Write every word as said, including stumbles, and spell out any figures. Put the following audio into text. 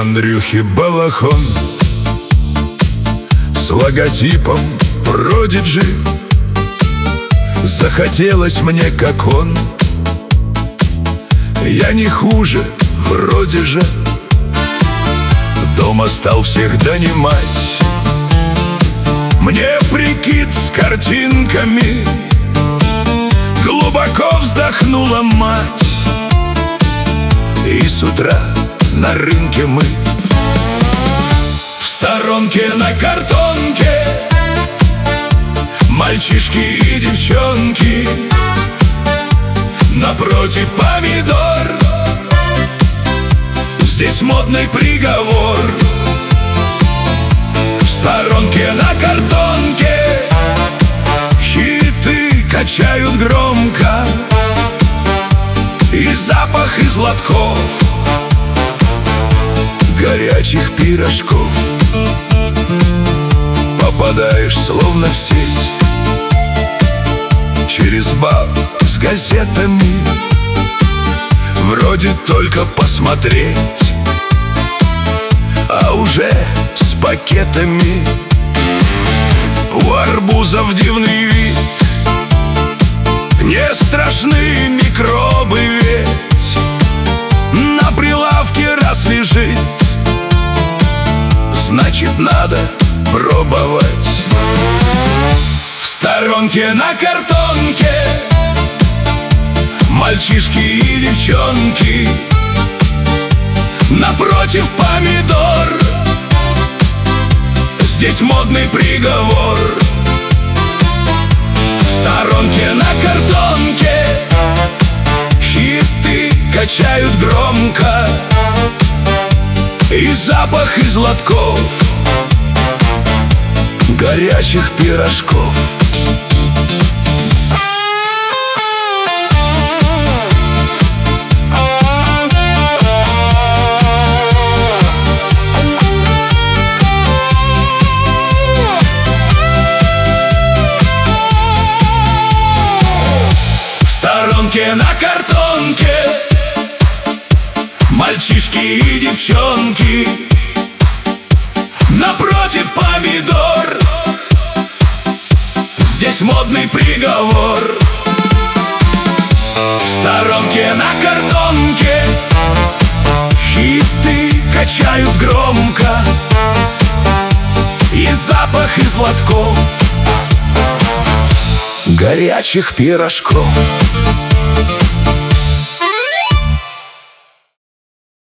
Андрюхи балахон с логотипом Продиджи. Захотелось мне, как он. Я не хуже, вроде же. Дома стал всех донимать. Мне прикид с картинками. Глубоко вздохнула мать. И с утра на рынке мы в сторонке на картонке. Мальчишки и девчонки, напротив помидор. Здесь модный приговор. В сторонке на картонке хиты качают громко. И запах из лотков горячих пирожков. Попадаешь словно в сеть через баб с газетами. Вроде только посмотреть, а уже с пакетами. У арбузов дивный вид. Не страшны микробы, ведь на прилавке раз лежит. Значит, надо пробовать. В сторонке на картонке мальчишки и девчонки, напротив помидор. Здесь модный приговор. В сторонке на картонке хиты качают громко. И запах из лотков горячих пирожков. На картонке мальчишки и девчонки, напротив помидор. Здесь модный приговор. В сторонке на картонке хиты качают громко. И запах из лотков горячих пирожков.